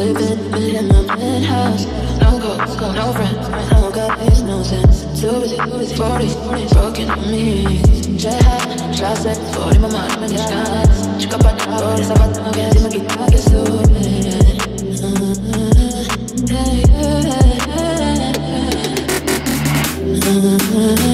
sleeping in my penthouse. No coke, no friends, no guys, no sense. Too busy, 40, broken on me. Jet high, shot set, 40 my mind, my disguise. Chica pa' todo, zapato, no que me quita que sube. Yeah, yeah, yeah.